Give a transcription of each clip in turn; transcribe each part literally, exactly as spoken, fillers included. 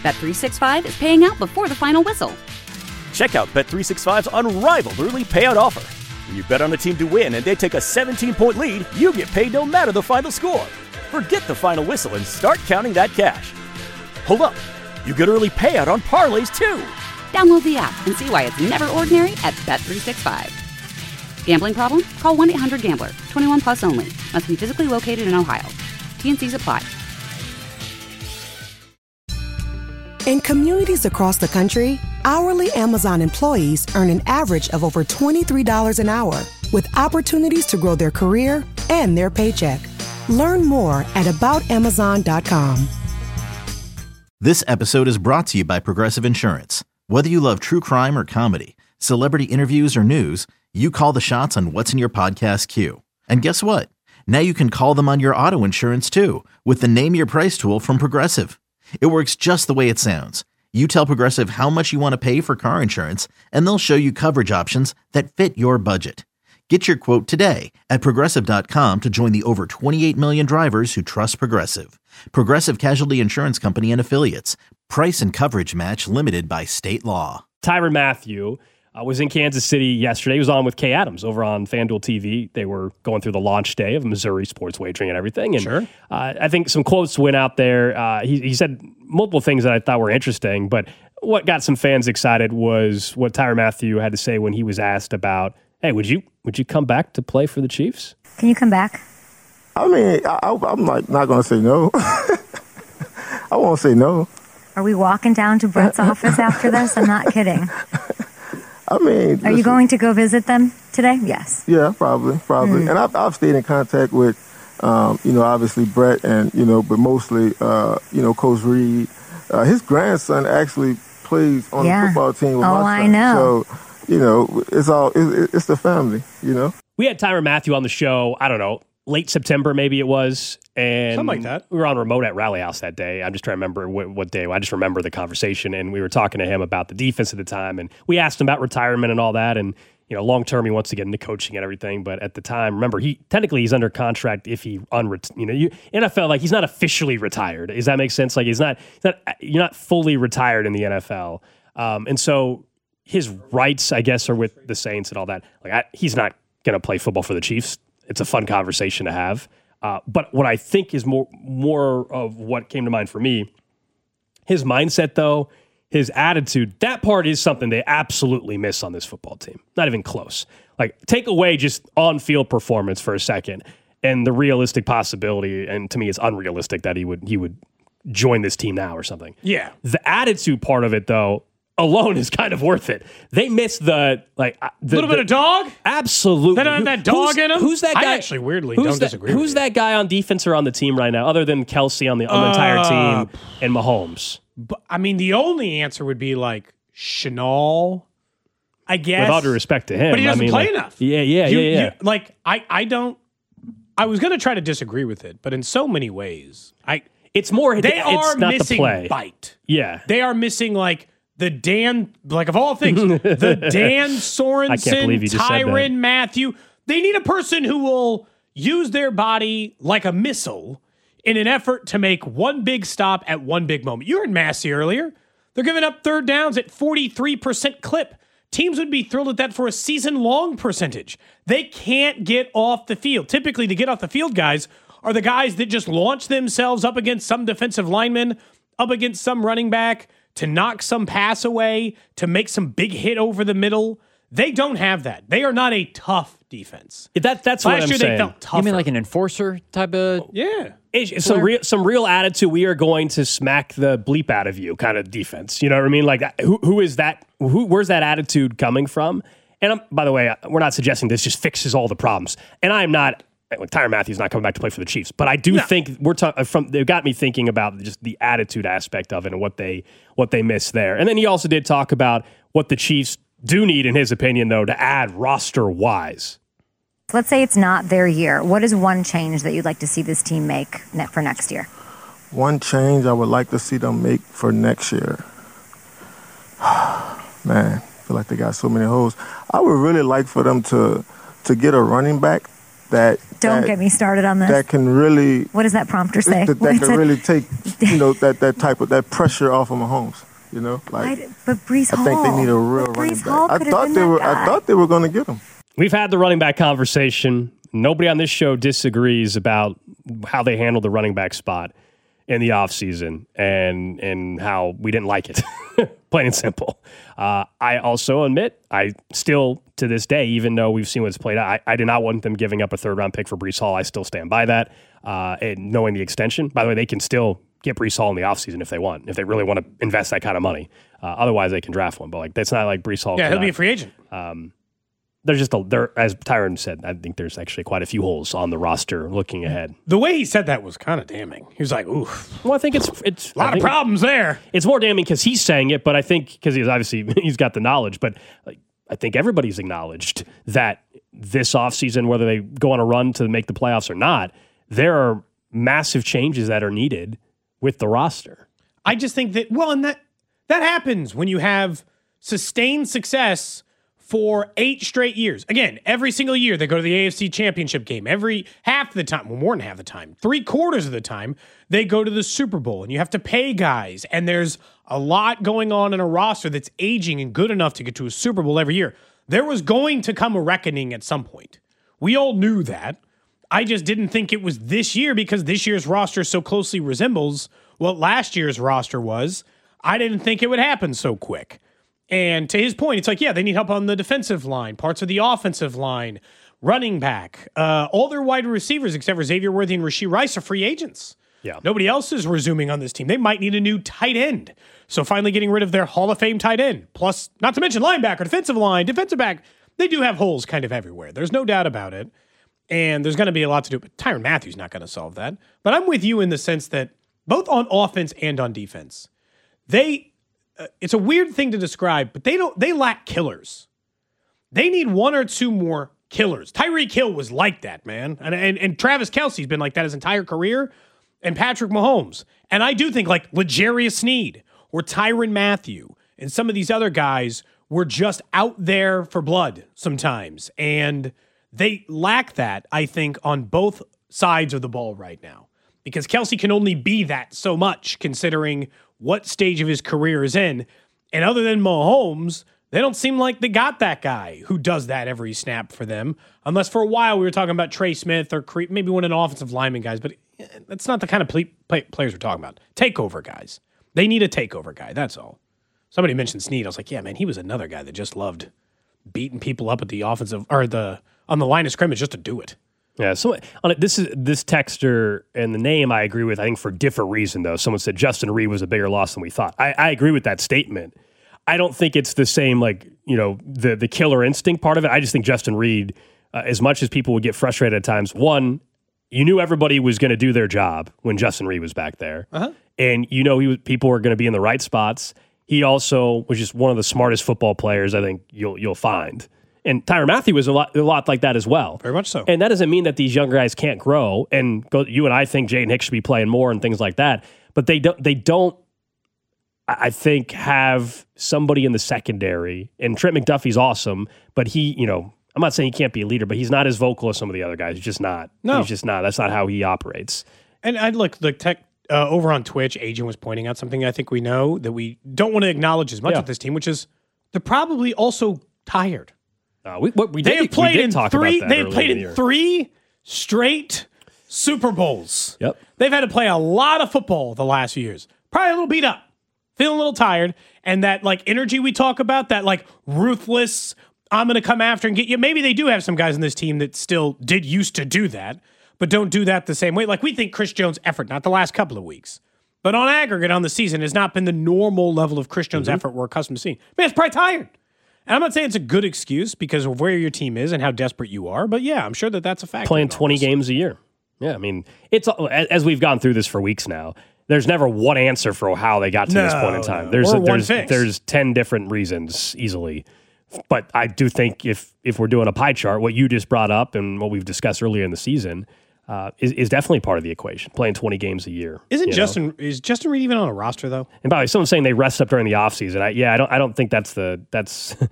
Bet three sixty-five is paying out before the final whistle. Check out Bet three sixty-five's unrivaled early payout offer. When you bet on a team to win and they take a seventeen-point lead, you get paid no matter the final score. Forget the final whistle and start counting that cash. Hold up. You get early payout on parlays, too. Download the app and see why it's never ordinary at Bet three sixty-five. Gambling problem? Call one eight hundred gambler. twenty-one plus only. Must be physically located in Ohio. T N Cs apply. In communities across the country, hourly Amazon employees earn an average of over twenty-three dollars an hour, with opportunities to grow their career and their paycheck. Learn more at about amazon dot com. This episode is brought to you by Progressive Insurance. Whether you love true crime or comedy, celebrity interviews or news, you call the shots on what's in your podcast queue. And guess what? Now you can call them on your auto insurance too, with the Name Your Price tool from Progressive. It works just the way it sounds. You tell Progressive how much you want to pay for car insurance, and they'll show you coverage options that fit your budget. Get your quote today at Progressive dot com to join the over twenty-eight million drivers who trust Progressive. Progressive Casualty Insurance Company and Affiliates. Price and coverage match limited by state law. Tyrann Mathieu uh, was in Kansas City yesterday. He was on with Kay Adams over on FanDuel T V. They were going through the launch day of Missouri sports wagering and everything. And sure. uh, I think some quotes went out there. Uh, he, he said multiple things that I thought were interesting, but what got some fans excited was what Tyrann Mathieu had to say when he was asked about, hey, would you would you come back to play for the Chiefs? Can you come back? I mean, I, I'm like not going to say no. I won't say no. Are we walking down to Brett's office after this? I'm not kidding. I mean, are listen, you going to go visit them today? Yes. Yeah, probably, probably. Mm. And I've, I've stayed in contact with, um, you know, obviously Brett and, you know, but mostly, uh, you know, Coach Reed. Uh, his grandson actually plays on yeah. the football team with oh, my son. I know. So, you know, it's all, it's, it's the family, you know. We had Tyrann Mathieu on the show, I don't know, late September maybe it was. And something like that. We were on remote at Rally House that day. I'm just trying to remember what, what day. I just remember the conversation, and we were talking to him about the defense at the time, and we asked him about retirement and all that, and you know, long term he wants to get into coaching and everything, but at the time, remember, he technically he's under contract if he unret you know, you N F L, like he's not officially retired. Does that make sense? Like he's not, he's not you're not fully retired in the N F L, um, and so his rights, I guess, are with the Saints and all that. Like I, he's not going to play football for the Chiefs. It's a fun conversation to have. Uh, but what I think is more more of what came to mind for me, his mindset, though, his attitude, that part is something they absolutely miss on this football team. Not even close. Like, take away just on-field performance for a second and the realistic possibility, and to me it's unrealistic that he would he would join this team now or something. Yeah. The attitude part of it, though, alone is kind of worth it. They miss the like a little bit of dog. Absolutely, they don't have that dog who's, in them. Who's that guy? I actually weirdly who's don't that, disagree. Who's with that guy on defense or on the team right now, other than Kelsey on the, on the uh, entire team and Mahomes? But I mean, the only answer would be like Chenal, I guess. With all due respect to him, but he doesn't I mean, play like, enough. Yeah, yeah, you, yeah, yeah. You, like I, I don't. I was going to try to disagree with it, but in so many ways, I. It's more. They it's are not missing the play. bite. Yeah, they are missing like. The Dan, like of all things, the Dan Sorensen, Tyrann Mathieu. They need a person who will use their body like a missile in an effort to make one big stop at one big moment. You heard Massey earlier. They're giving up third downs at forty-three percent clip. Teams would be thrilled at that for a season-long percentage. They can't get off the field. Typically, the get off the field guys are the guys that just launch themselves up against some defensive lineman, up against some running back, to knock some pass away, to make some big hit over the middle. They don't have that. They are not a tough defense. That, that's Last what I'm year saying. They felt tougher. You mean like an enforcer type of... Yeah. It's some real, some real attitude. We are going to smack the bleep out of you kind of defense. You know what I mean? Like, who who is that? Who Where's that attitude coming from? And I'm, by the way, we're not suggesting this just fixes all the problems. And I'm not... Like, Tyrann Mathieu's not coming back to play for the Chiefs, but I do no. think we're talking from. They've got me thinking about just the attitude aspect of it and what they what they miss there. And then he also did talk about what the Chiefs do need, in his opinion, though, to add roster wise. Let's say it's not their year. What is one change that you'd like to see this team make for next year? One change I would like to see them make for next year. Man, I feel like they got so many holes. I would really like for them to to get a running back that don't that, get me started on this. That can really. What does that prompter say? That, that can it? really take you know that, that type of that pressure off of Mahomes. You know, like. I, but Breece Hall. I think they need a real but running Breece back. Hall I thought they were. Guy. I thought they were going to get him. We've had the running back conversation. Nobody on this show disagrees about how they handled the running back spot in the offseason and and how we didn't like it, plain and simple. Uh, I also admit, I still, to this day, even though we've seen what's played out, I, I did not want them giving up a third-round pick for Breece Hall. I still stand by that. Uh, and knowing the extension, by the way, they can still get Breece Hall in the offseason if they want, if they really want to invest that kind of money. Uh, otherwise, they can draft one. But like that's not like Breece Hall. Yeah, cannot, he'll be a free agent. Um, There's just a there, as Tyron said. I think there's actually quite a few holes on the roster looking ahead. The way he said that was kind of damning. He was like, "Ooh." Well, I think it's it's a lot of problems there. It's more damning because he's saying it, but I think because he's obviously he's got the knowledge. But like, I think everybody's acknowledged that this offseason, whether they go on a run to make the playoffs or not, there are massive changes that are needed with the roster. I just think that well, and that that happens when you have sustained success for eight straight years. Again, every single year they go to the A F C Championship game. Every half the time, well, more than half the time, three quarters of the time, they go to the Super Bowl, and you have to pay guys. And there's a lot going on in a roster that's aging and good enough to get to a Super Bowl every year. There was going to come a reckoning at some point. We all knew that. I just didn't think it was this year because this year's roster so closely resembles what last year's roster was. I didn't think it would happen so quick. And to his point, it's like, yeah, they need help on the defensive line, parts of the offensive line, running back. Uh, all their wide receivers, except for Xavier Worthy and Rashee Rice, are free agents. Yeah. Nobody else is resuming on this team. They might need a new tight end. So finally getting rid of their Hall of Fame tight end. Plus, not to mention linebacker, defensive line, defensive back. They do have holes kind of everywhere. There's no doubt about it. And there's going to be a lot to do. But Tyrann Mathieu's not going to solve that. But I'm with you in the sense that both on offense and on defense, they... Uh, it's a weird thing to describe, but they don't. They lack killers. They need one or two more killers. Tyreek Hill was like that, man, and and, and Travis Kelce's been like that his entire career, and Patrick Mahomes. And I do think like L'Jarius Sneed or Tyrann Mathieu and some of these other guys were just out there for blood sometimes, and they lack that. I think on both sides of the ball right now because Kelce can only be that so much considering what stage of his career is in. And other than Mahomes, they don't seem like they got that guy who does that every snap for them. Unless for a while we were talking about Trey Smith or maybe one of the offensive lineman guys, but that's not the kind of play, play, players we're talking about. Takeover guys. They need a takeover guy, that's all. Somebody mentioned Sneed. I was like, yeah, man, he was another guy that just loved beating people up at the offensive or the on the line of scrimmage just to do it. Yeah, so on it, this is this texter and the name I agree with. I think for a different reason though. Someone said Justin Reid was a bigger loss than we thought. I, I agree with that statement. I don't think it's the same like you know the the killer instinct part of it. I just think Justin Reid, uh, as much as people would get frustrated at times, one, you knew everybody was going to do their job when Justin Reid was back there, uh-huh. and you know he was, people were going to be in the right spots. He also was just one of the smartest football players I think you'll you'll find. And Tyrann Mathieu was a lot, a lot like that as well. Very much so. And that doesn't mean that these younger guys can't grow. And go, you and I think Jaden Hicks should be playing more and things like that. But they don't. They don't. I think have somebody in the secondary. And Trent McDuffie's awesome, but he, you know, I'm not saying he can't be a leader, but he's not as vocal as some of the other guys. He's just not. No, he's just not. That's not how he operates. And I'd look the tech uh, over on Twitch. Agent was pointing out something I think we know that we don't want to acknowledge as much yeah. with this team, which is they're probably also tired. Uh, we, what, we they did, have played we did in talk three. About that they have played in, in three straight Super Bowls. Yep. They've had to play a lot of football the last few years. Probably a little beat up, feeling a little tired, and that like energy we talk about, that like ruthless, I'm going to come after and get you. Maybe they do have some guys in this team that still did used to do that, but don't do that the same way. Like we think Chris Jones' effort, not the last couple of weeks, but on aggregate on the season has not been the normal level of Chris Jones' mm-hmm. effort we're accustomed to seeing. Man, it's probably tired. And I'm not saying it's a good excuse because of where your team is and how desperate you are, but yeah, I'm sure that that's a factor. Playing twenty games a year. Yeah, I mean, it's as we've gone through this for weeks now, there's never one answer for how they got to no, this point in time. No. There's or a, one there's fix. there's ten different reasons easily. But I do think if if we're doing a pie chart, what you just brought up and what we've discussed earlier in the season uh, is, is definitely part of the equation, playing twenty games a year. Isn't Justin know? is Justin Reid even on a roster though? And by the way, someone's saying they rest up during the offseason. I, yeah, I don't I don't think that's the that's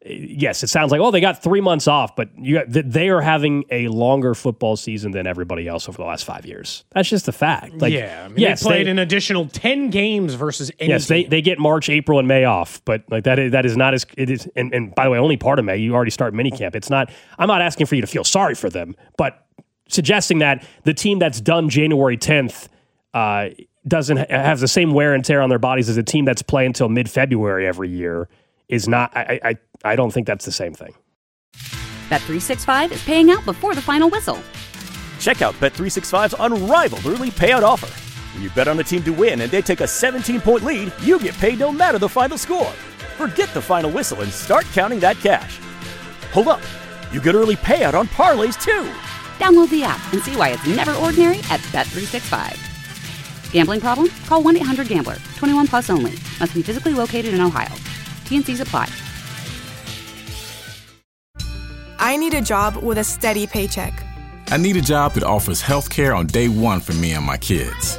yes, it sounds like, oh, they got three months off, but you got, they are having a longer football season than everybody else over the last five years. That's just a fact. Like, yeah, I mean, yes, they played they, an additional ten games versus any yes, they, they get March, April, and May off, but like that is that is not as it is. And, and by the way, only part of May. You already start minicamp. It's not. I'm not asking for you to feel sorry for them, but suggesting that the team that's done January tenth uh, doesn't ha- have the same wear and tear on their bodies as a team that's playing until mid-February every year is not. I, I I don't think that's the same thing. Bet three sixty-five is paying out before the final whistle. Check out Bet three sixty-five's unrivaled early payout offer. When you bet on a team to win and they take a seventeen-point lead, you get paid no matter the final score. Forget the final whistle and start counting that cash. Hold up. You get early payout on parlays too. Download the app and see why it's never ordinary at Bet three sixty-five. Gambling problem? Call one eight hundred gambler. twenty-one plus only. Must be physically located in Ohio. T N Cs apply. I need a job with a steady paycheck. I need a job that offers health care on day one for me and my kids.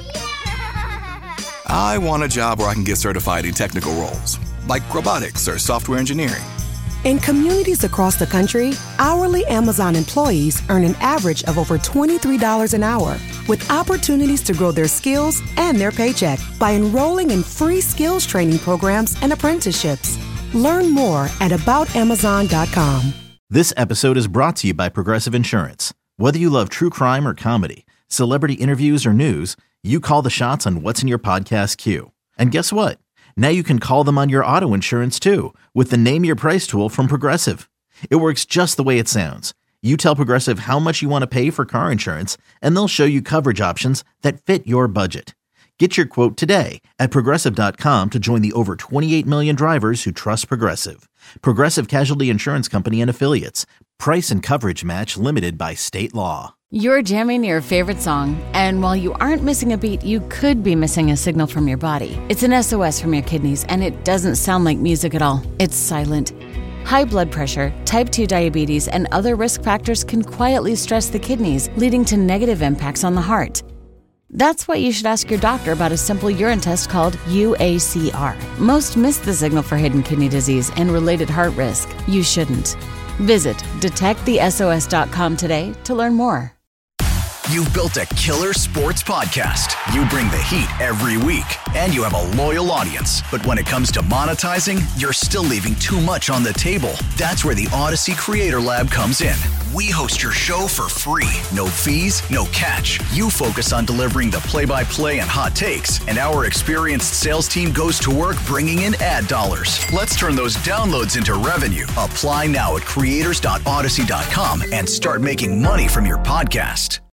I want a job where I can get certified in technical roles, like robotics or software engineering. In communities across the country, hourly Amazon employees earn an average of over twenty-three dollars an hour, with opportunities to grow their skills and their paycheck by enrolling in free skills training programs and apprenticeships. Learn more at about amazon dot com. This episode is brought to you by Progressive Insurance. Whether you love true crime or comedy, celebrity interviews or news, you call the shots on what's in your podcast queue. And guess what? Now you can call them on your auto insurance too with the Name Your Price tool from Progressive. It works just the way it sounds. You tell Progressive how much you want to pay for car insurance, and they'll show you coverage options that fit your budget. Get your quote today at Progressive dot com to join the over twenty-eight million drivers who trust Progressive. Progressive Casualty Insurance Company and Affiliates. Price and coverage match limited by state law. You're jamming your favorite song, and while you aren't missing a beat, you could be missing a signal from your body. It's an S O S from your kidneys, and it doesn't sound like music at all. It's silent. High blood pressure, type two diabetes, and other risk factors can quietly stress the kidneys, leading to negative impacts on the heart. That's why you should ask your doctor about a simple urine test called U A C R. Most miss the signal for hidden kidney disease and related heart risk. You shouldn't. Visit detect the S O S dot com today to learn more. You've built a killer sports podcast. You bring the heat every week, and you have a loyal audience. But when it comes to monetizing, you're still leaving too much on the table. That's where the Odyssey Creator Lab comes in. We host your show for free. No fees, no catch. You focus on delivering the play-by-play and hot takes, and our experienced sales team goes to work bringing in ad dollars. Let's turn those downloads into revenue. Apply now at creators dot odyssey dot com and start making money from your podcast.